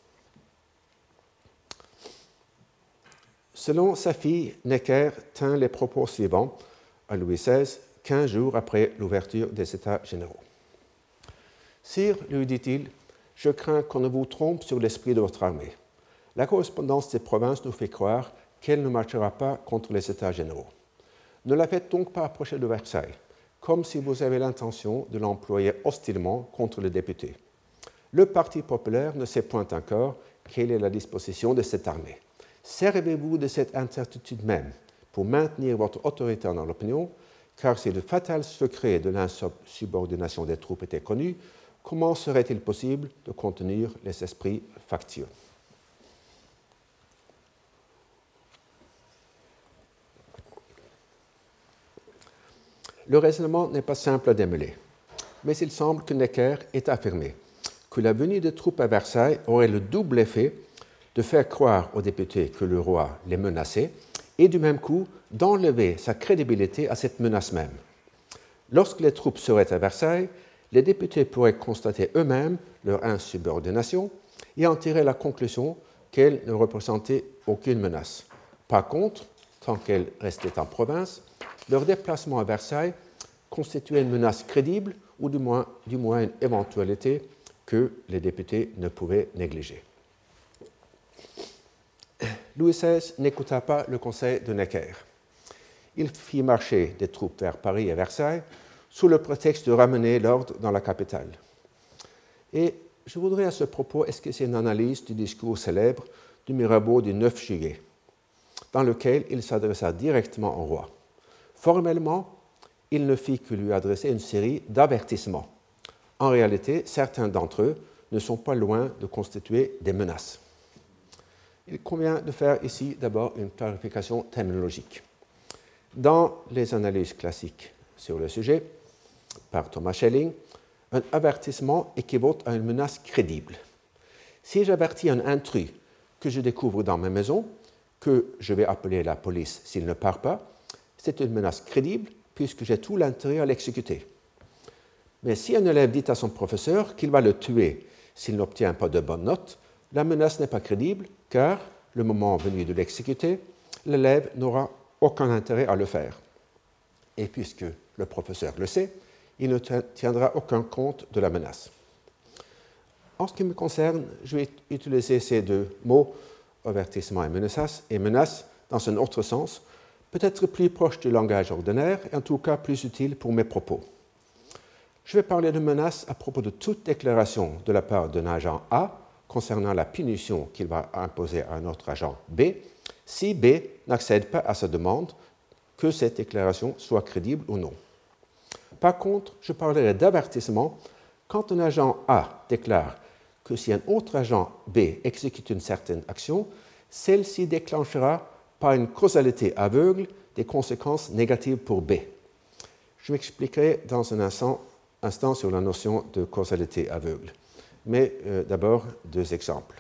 Selon sa fille, Necker tint les propos suivants à Louis seize, quinze jours après l'ouverture des États généraux. « Sire, lui dit-il, je crains qu'on ne vous trompe sur l'esprit de votre armée. La correspondance des provinces nous fait croire qu'elle ne marchera pas contre les États généraux. Ne la faites donc pas approcher de Versailles, comme si vous avez l'intention de l'employer hostilement contre les députés. Le Parti populaire ne sait point encore quelle est la disposition de cette armée. Servez-vous de cette incertitude même pour maintenir votre autorité dans l'opinion, car si le fatal secret de l'insubordination des troupes était connu, comment serait-il possible de contenir les esprits factieux ? Le raisonnement n'est pas simple à démêler, mais il semble que Necker ait affirmé que la venue des troupes à Versailles aurait le double effet de faire croire aux députés que le roi les menaçait et du même coup d'enlever sa crédibilité à cette menace même. Lorsque les troupes seraient à Versailles, les députés pourraient constater eux-mêmes leur insubordination et en tirer la conclusion qu'elles ne représentaient aucune menace. Par contre, tant qu'elles restaient en province, leur déplacement à Versailles constituait une menace crédible ou du moins, du moins une éventualité que les députés ne pouvaient négliger. Louis seize n'écouta pas le conseil de Necker. Il fit marcher des troupes vers Paris et Versailles sous le prétexte de ramener l'ordre dans la capitale. Et je voudrais à ce propos esquisser une analyse du discours célèbre du Mirabeau du neuf juillet, dans lequel il s'adressa directement au roi. Formellement, il ne fit que lui adresser une série d'avertissements. En réalité, certains d'entre eux ne sont pas loin de constituer des menaces. Il convient de faire ici d'abord une clarification terminologique. Dans les analyses classiques sur le sujet, par Thomas Schelling, un avertissement équivaut à une menace crédible. Si j'avertis un intrus que je découvre dans ma maison, que je vais appeler la police s'il ne part pas, c'est une menace crédible puisque j'ai tout l'intérêt à l'exécuter. Mais si un élève dit à son professeur qu'il va le tuer s'il n'obtient pas de bonnes notes, la menace n'est pas crédible car, le moment venu de l'exécuter, l'élève n'aura aucun intérêt à le faire. Et puisque le professeur le sait, il ne tiendra aucun compte de la menace. En ce qui me concerne, je vais utiliser ces deux mots, avertissement et menace, et menace dans un autre sens, peut-être plus proche du langage ordinaire et en tout cas plus utile pour mes propos. Je vais parler de menace à propos de toute déclaration de la part d'un agent A concernant la punition qu'il va imposer à un autre agent B, si B n'accède pas à sa demande, que cette déclaration soit crédible ou non. Par contre, je parlerai d'avertissement quand un agent A déclare que si un autre agent B exécute une certaine action, celle-ci déclenchera par une causalité aveugle des conséquences négatives pour B. Je m'expliquerai dans un instant, instant sur la notion de causalité aveugle. Mais euh, d'abord, deux exemples.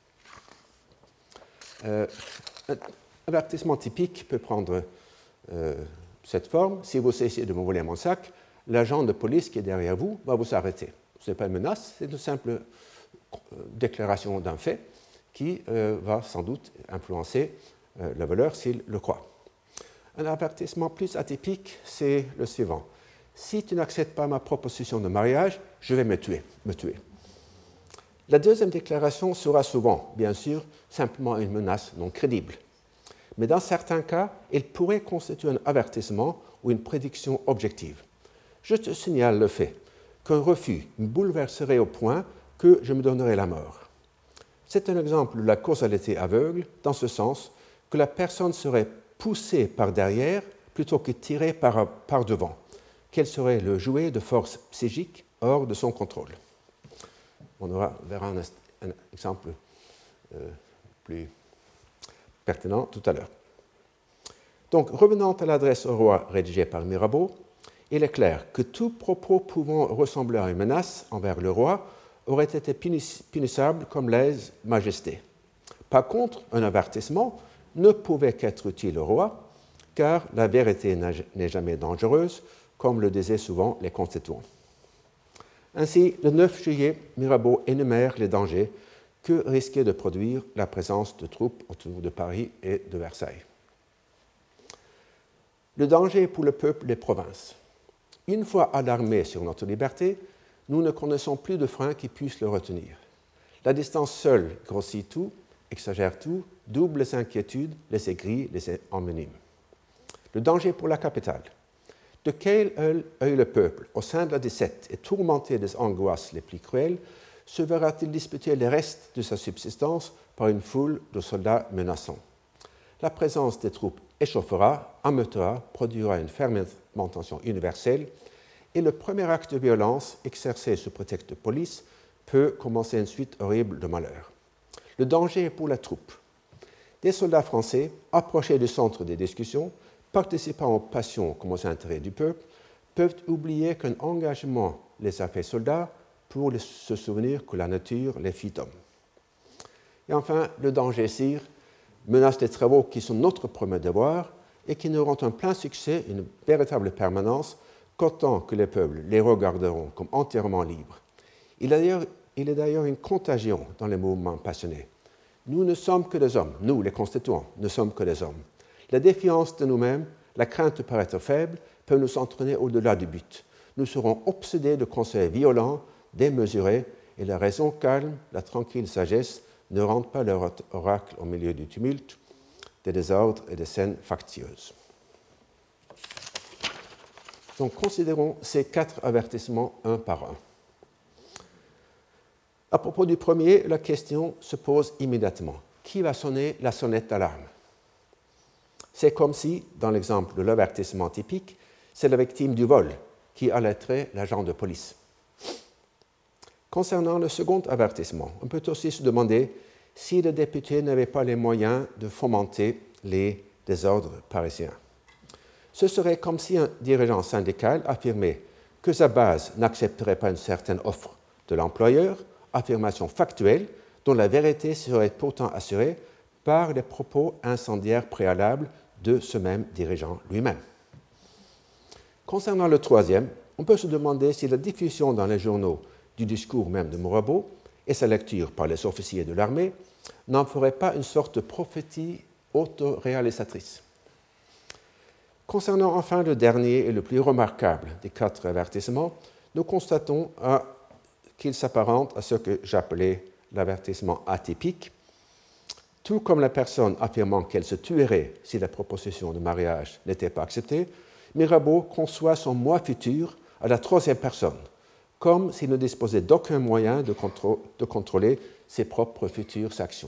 Euh, un avertissement typique peut prendre euh, cette forme. Si vous essayez de me voler mon sac, l'agent de police qui est derrière vous va vous arrêter. Ce n'est pas une menace, c'est une simple déclaration d'un fait qui euh, va sans doute influencer euh, le voleur s'il le croit. Un avertissement plus atypique, c'est le suivant. Si tu n'acceptes pas ma proposition de mariage, je vais me tuer. Me tuer. La deuxième déclaration sera souvent, bien sûr, simplement une menace non crédible. Mais dans certains cas, elle pourrait constituer un avertissement ou une prédiction objective. Je te signale le fait qu'un refus me bouleverserait au point que je me donnerais la mort. C'est un exemple de la causalité aveugle, dans ce sens que la personne serait poussée par derrière plutôt que tirée par, par devant, qu'elle serait le jouet de forces psychiques hors de son contrôle. On aura, verra un, un exemple euh, plus pertinent tout à l'heure. Donc, revenant à l'adresse au roi rédigée par Mirabeau, il est clair que tout propos pouvant ressembler à une menace envers le roi aurait été punissable comme lèse-majesté. Par contre, un avertissement ne pouvait qu'être utile au roi, car la vérité n'est jamais dangereuse, comme le disaient souvent les constituants. Ainsi, le neuf juillet, Mirabeau énumère les dangers que risquait de produire la présence de troupes autour de Paris et de Versailles. Le danger pour le peuple des provinces. Une fois alarmés sur notre liberté, nous ne connaissons plus de frein qui puisse le retenir. La distance seule grossit tout, exagère tout, double les inquiétudes, les aigrit, les envenime. Le danger pour la capitale. De quel œil le peuple, au sein de la dix-sept et tourmenté des angoisses les plus cruelles, se verra-t-il disputer les restes de sa subsistance par une foule de soldats menaçants? La présence des troupes échauffera, ameutera, produira une fermentation universelle, et le premier acte de violence exercé sous prétexte de police peut commencer une suite horrible de malheurs. Le danger est pour la troupe. Des soldats français, approchés du centre des discussions, participant aux passions comme aux intérêts du peuple, peuvent oublier qu'un engagement les a fait soldats pour se souvenir que la nature les fit hommes. Et enfin, le danger, sire, menace des travaux qui sont notre premier devoir et qui n'auront un plein succès, une véritable permanence, qu'autant que les peuples les regarderont comme entièrement libres. Il est d'ailleurs une contagion dans les mouvements passionnés. Nous ne sommes que des hommes, nous, les constituants, ne sommes que des hommes. La défiance de nous-mêmes, la crainte de paraître faible, peuvent nous entraîner au-delà du but. Nous serons obsédés de conseils violents, démesurés, et la raison calme, la tranquille sagesse ne rendent pas leur oracle au milieu du tumulte, des désordres et des scènes factieuses. Donc, considérons ces quatre avertissements un par un. À propos du premier, la question se pose immédiatement. Qui va sonner la sonnette d'alarme? C'est comme si, dans l'exemple de l'avertissement typique, c'est la victime du vol qui alerterait l'agent de police. Concernant le second avertissement, on peut aussi se demander si le député n'avait pas les moyens de fomenter les désordres parisiens. Ce serait comme si un dirigeant syndical affirmait que sa base n'accepterait pas une certaine offre de l'employeur, affirmation factuelle dont la vérité serait pourtant assurée par les propos incendiaires préalables de ce même dirigeant lui-même. Concernant le troisième, on peut se demander si la diffusion dans les journaux du discours même de Mirabeau et sa lecture par les officiers de l'armée n'en ferait pas une sorte de prophétie autoréalisatrice. Concernant enfin le dernier et le plus remarquable des quatre avertissements, nous constatons à, qu'il s'apparente à ce que j'appelais l'avertissement atypique. Tout comme la personne affirmant qu'elle se tuerait si la proposition de mariage n'était pas acceptée, Mirabeau conçoit son moi futur à la troisième personne, comme s'il ne disposait d'aucun moyen de, contro- de contrôler ses propres futures actions.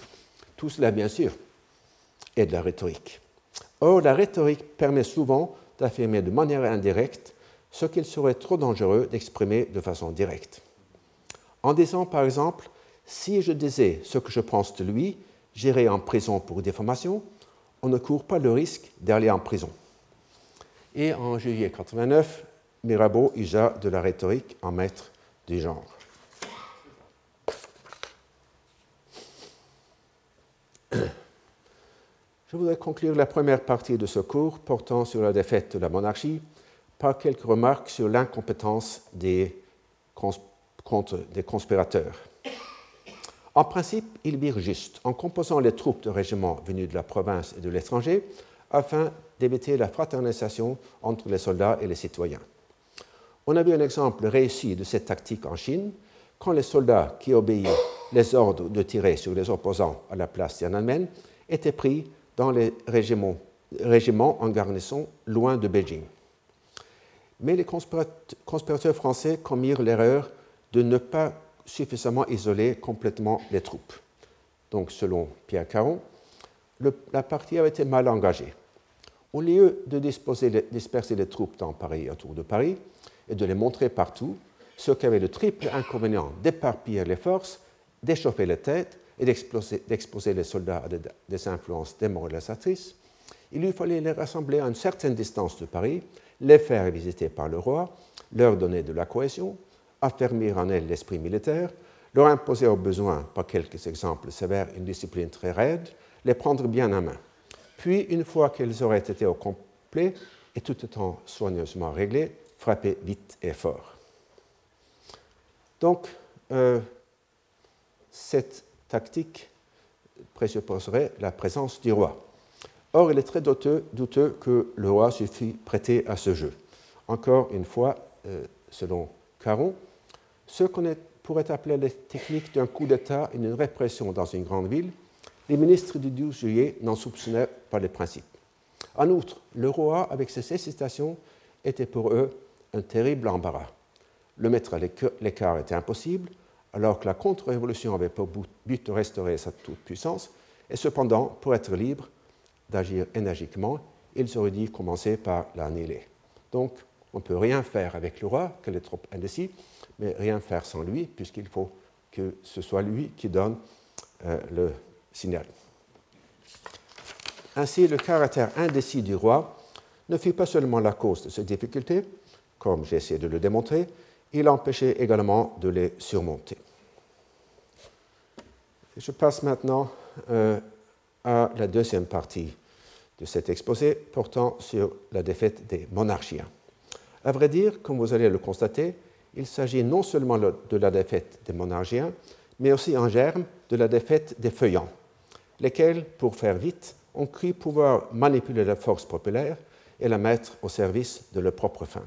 Tout cela, bien sûr, est de la rhétorique. Or, la rhétorique permet souvent d'affirmer de manière indirecte ce qu'il serait trop dangereux d'exprimer de façon directe. En disant par exemple « Si je disais ce que je pense de lui, j'irai en prison pour diffamation », on ne court pas le risque d'aller en prison. Et en juillet mille neuf cent quatre-vingt-neuf, Mirabeau usa de la rhétorique en maître du genre. Je voudrais conclure la première partie de ce cours portant sur la défaite de la monarchie par quelques remarques sur l'incompétence des, cons contre des conspirateurs. En principe, ils virent juste en composant les troupes de régiments venus de la province et de l'étranger afin d'éviter la fraternisation entre les soldats et les citoyens. On a vu un exemple réussi de cette tactique en Chine quand les soldats qui obéissaient les ordres de tirer sur les opposants à la place Tiananmen étaient pris dans les régiments, régiments en garnison loin de Beijing. Mais les conspirateurs français commirent l'erreur de ne pas suffisamment isoler complètement les troupes. Donc, selon Pierre Caron, le, la partie avait été mal engagée. Au lieu de disposer, disperser les troupes dans Paris et autour de Paris et de les montrer partout, ceux qui avaient le triple inconvénient d'éparpiller les forces, d'échauffer les têtes et d'exposer les soldats à des influences démoralisatrices, il lui fallait les rassembler à une certaine distance de Paris, les faire visiter par le roi, leur donner de la cohésion, affermir en elles l'esprit militaire, leur imposer au besoin, par quelques exemples sévères, une discipline très raide, les prendre bien en main. Puis, une fois qu'elles auraient été au complet et tout étant soigneusement réglé, frapper vite et fort. Donc, euh, cette tactique présupposerait la présence du roi. Or, il est très douteux, douteux que le roi se fût prêté à ce jeu. Encore une fois, euh, selon Caron, ce qu'on pourrait appeler les techniques d'un coup d'État et d'une répression dans une grande ville, les ministres du douze juillet n'en soupçonnaient pas les principes. En outre, le roi, avec ses hésitations, était pour eux un terrible embarras. Le mettre à l'écart était impossible, alors que la contre-révolution avait pour but de restaurer sa toute-puissance, et cependant, pour être libre d'agir énergiquement, ils auraient dû commencer par l'annihiler. Donc, on ne peut rien faire avec le roi, qu'elle est trop indécis, mais rien faire sans lui, puisqu'il faut que ce soit lui qui donne euh, le signal. Ainsi, le caractère indécis du roi ne fut pas seulement la cause de ces difficultés, comme j'ai essayé de le démontrer, il empêchait également de les surmonter. Je passe maintenant euh, à la deuxième partie de cet exposé portant sur la défaite des monarchiens. À vrai dire, comme vous allez le constater, il s'agit non seulement de la défaite des monarchiens, mais aussi en germe de la défaite des feuillants, lesquels, pour faire vite, ont cru pouvoir manipuler la force populaire et la mettre au service de leurs propres fins.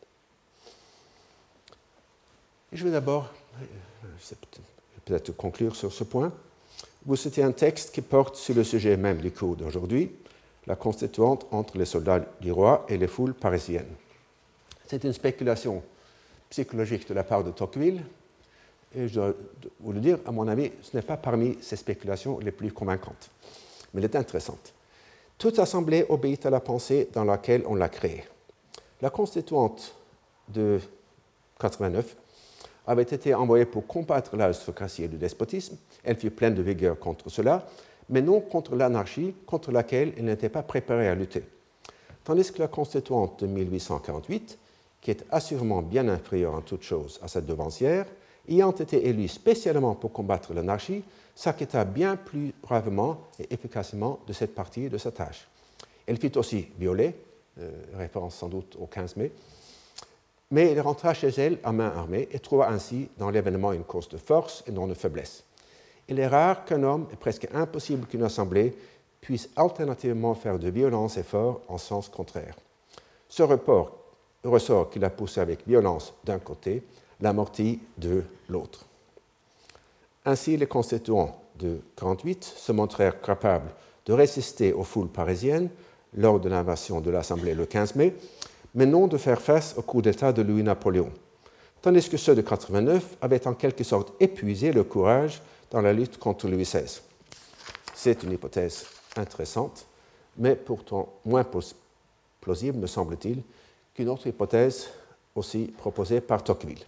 Je vais d'abord, je vais peut-être conclure sur ce point, vous citez un texte qui porte sur le sujet même du cours d'aujourd'hui, la constituante entre les soldats du roi et les foules parisiennes. C'est une spéculation psychologique de la part de Tocqueville, et je dois vous le dire, à mon avis, ce n'est pas parmi ces spéculations les plus convaincantes, mais elle est intéressante. Toute assemblée obéit à la pensée dans laquelle on l'a créée. La constituante de quatre-vingt-neuf avait été envoyée pour combattre l'aristocratie et le despotisme. Elle fut pleine de vigueur contre cela, mais non contre l'anarchie contre laquelle elle n'était pas préparée à lutter. Tandis que la constituante de mille huit cent quarante-huit, qui est assurément bien inférieure en toutes choses à sa devancière, ayant été élue spécialement pour combattre l'anarchie, s'acquitta bien plus bravement et efficacement de cette partie de sa tâche. Elle fut aussi violée, euh, référence sans doute au quinze mai, mais elle rentra chez elle à main armée et trouva ainsi dans l'événement une cause de force et non de faiblesse. Il est rare qu'un homme, et presque impossible qu'une assemblée, puisse alternativement faire de violence et fort en sens contraire. Ce report, ressort qui l'a poussé avec violence d'un côté, l'amortit de l'autre. Ainsi, les constituants de quarante-huit se montrèrent capables de résister aux foules parisiennes lors de l'invasion de l'Assemblée le quinze mai, mais non de faire face au coup d'État de Louis-Napoléon, tandis que ceux de quatre-vingt-neuf avaient en quelque sorte épuisé leur courage dans la lutte contre Louis seize. C'est une hypothèse intéressante, mais pourtant moins plausible, me semble-t-il, qu'une autre hypothèse aussi proposée par Tocqueville.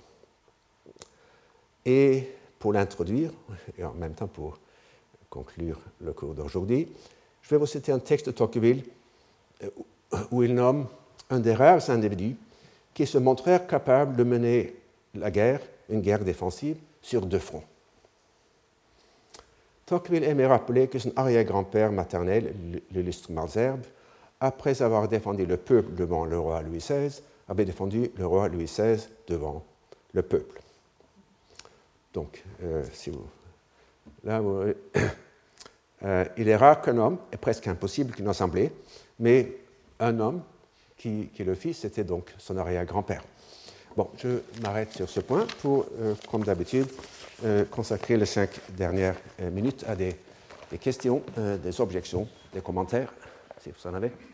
Et pour l'introduire, et en même temps pour conclure le cours d'aujourd'hui, je vais vous citer un texte de Tocqueville où il nomme un des rares individus qui se montrèrent capables de mener la guerre, une guerre défensive, sur deux fronts. Tocqueville aimait rappeler que son arrière-grand-père maternel, l'illustre Malesherbes, après avoir défendu le peuple devant le roi Louis seize, avait défendu le roi Louis seize devant le peuple. Donc, euh, si vous, là, vous, euh, il est rare qu'un homme, et presque impossible qu'une assemblée, mais un homme qui, qui le fit, c'était donc son arrière-grand-père. Bon, je m'arrête sur ce point pour, euh, comme d'habitude, euh, consacrer les cinq dernières euh, minutes à des, des questions, euh, des objections, des commentaires, si vous en avez.